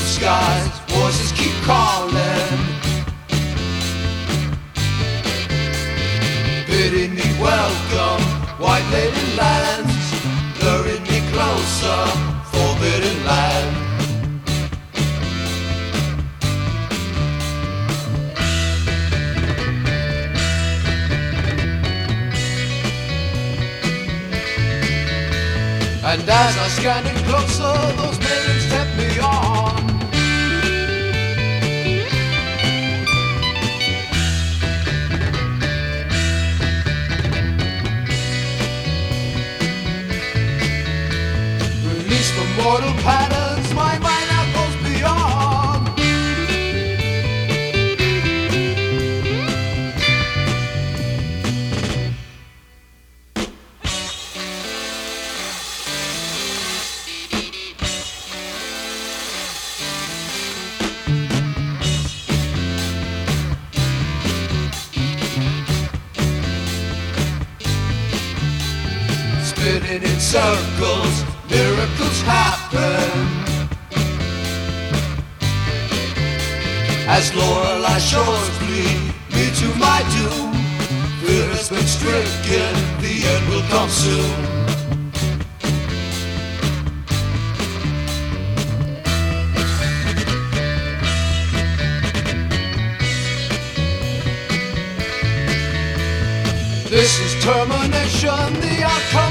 skies, voices keep calling, bidding me welcome. White lady lands, luring me closer, forbidden land. And as I scanned in closer, those maidens kept me on. Release from mortal patterns, my mind now goes beyond. Spinning in circles, miracles happen. As Lorelei shores lead me to my doom, fear has been stricken, the end will come soon. This is termination, the outcome